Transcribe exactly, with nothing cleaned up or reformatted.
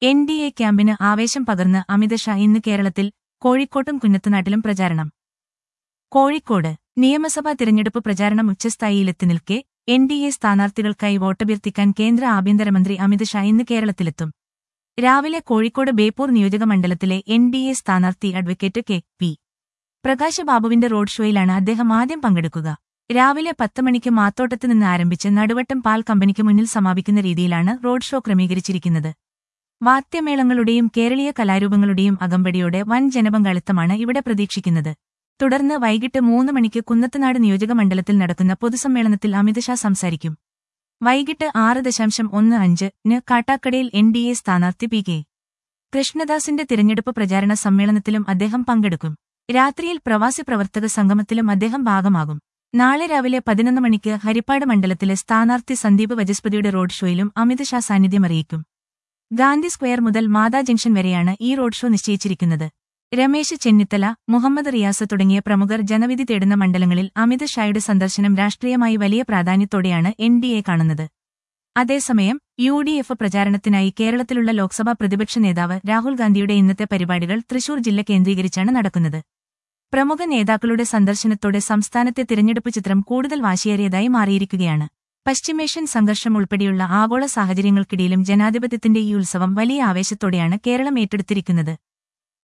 N D A ക്യാമ്പിന് ആവേശം പകർന്ന് അമിത് ഷാ ഇന്ന് കേരളത്തിൽ കോഴിക്കോട്ടും കുന്നത്തുനാട്ടിലും പ്രചാരണം. കോഴിക്കോട് നിയമസഭാ തിരഞ്ഞെടുപ്പ് പ്രചാരണം ഉച്ചസ്ഥായിയിലെത്തി നിൽക്കെ എൻ ഡി എ സ്ഥാനാർത്ഥികൾക്കായി വോട്ടഭ്യർത്ഥിക്കാൻ കേന്ദ്ര ആഭ്യന്തരമന്ത്രി അമിത് ഷാ ഇന്ന് കേരളത്തിലെത്തും. രാവിലെ കോഴിക്കോട് ബേപ്പൂർ നിയോജകമണ്ഡലത്തിലെ എൻ ഡി എ സ്ഥാനാർത്ഥി അഡ്വക്കേറ്റ് കെ പി പ്രകാശ് ബാബുവിന്റെ റോഡ് ഷോയിലാണ് അദ്ദേഹം ആദ്യം പങ്കെടുക്കുക. രാവിലെ പത്ത് മണിക്ക് മാത്തോട്ടത്ത് നിന്ന് ആരംഭിച്ച് നടുവട്ടം പാൽ കമ്പനിക്ക് മുന്നിൽ സമാപിക്കുന്ന രീതിയിലാണ് റോഡ് ഷോ ക്രമീകരിച്ചിരിക്കുന്നത്. വാദ്യമേളങ്ങളുടെയും കേരളീയ കലാരൂപങ്ങളുടെയും അകമ്പടിയോടെ വൻ ജനപങ്കാളിത്തമാണ് ഇവിടെ പ്രതീക്ഷിക്കുന്നത്. തുടർന്ന് വൈകിട്ട് മൂന്ന് മണിക്ക് കുന്നത്തുനാട് നിയോജകമണ്ഡലത്തിൽ നടക്കുന്ന പൊതുസമ്മേളനത്തിൽ അമിത് ഷാ സംസാരിക്കും. വൈകിട്ട് ആറ് ദശാംശം ഒന്ന് അഞ്ചിന് കാട്ടാക്കടയിൽ എൻ ഡി എ സ്ഥാനാർത്ഥി പി കെ കൃഷ്ണദാസിന്റെ തിരഞ്ഞെടുപ്പ് പ്രചാരണ സമ്മേളനത്തിലും അദ്ദേഹം പങ്കെടുക്കും. രാത്രിയിൽ പ്രവാസി പ്രവർത്തക സംഗമത്തിലും അദ്ദേഹം ഭാഗമാകും. നാളെ രാവിലെ പതിനൊന്ന് മണിക്ക് ഹരിപ്പാട് മണ്ഡലത്തിലെ സ്ഥാനാർത്ഥി സന്ദീപ് വചസ്പതിയുടെ റോഡ് ഷോയിലും അമിത് ഷാ സാന്നിധ്യമറിയിക്കും. ഗാന്ധി സ്ക്വയർ മുതൽ മാതാ ജംഗ്ഷൻ വരെയാണ് ഈ റോഡ് ഷോ നിശ്ചയിച്ചിരിക്കുന്നത്. രമേശ് ചെന്നിത്തല, മുഹമ്മദ് റിയാസ് തുടങ്ങിയ പ്രമുഖർ ജനവിധി തേടുന്ന മണ്ഡലങ്ങളിൽ അമിത് ഷായുടെ സന്ദർശനം രാഷ്ട്രീയമായി വലിയ പ്രാധാന്യത്തോടെയാണ് എൻ ഡി എ കാണുന്നത്. അതേസമയം യു ഡി എഫ് പ്രചാരണത്തിനായി കേരളത്തിലുള്ള ലോക്സഭാ പ്രതിപക്ഷ നേതാവ് രാഹുൽ ഗാന്ധിയുടെ ഇന്നത്തെ പരിപാടികൾ തൃശൂർ ജില്ല കേന്ദ്രീകരിച്ചാണ് നടക്കുന്നത്. പ്രമുഖ നേതാക്കളുടെ സന്ദർശനത്തോടെ സംസ്ഥാനത്തെ തിരഞ്ഞെടുപ്പ് ചിത്രം കൂടുതൽ വാശിയേറിയതായി മാറിയിരിക്കുകയാണ്. പശ്ചിമേഷ്യൻ സംഘർഷം ഉൾപ്പെടെയുള്ള ആഗോള സാഹചര്യങ്ങൾക്കിടയിലും ജനാധിപത്യത്തിന്റെ ഈ ഉത്സവം വലിയ ആവേശത്തോടെയാണ് കേരളം ഏറ്റെടുത്തിരിക്കുന്നത്.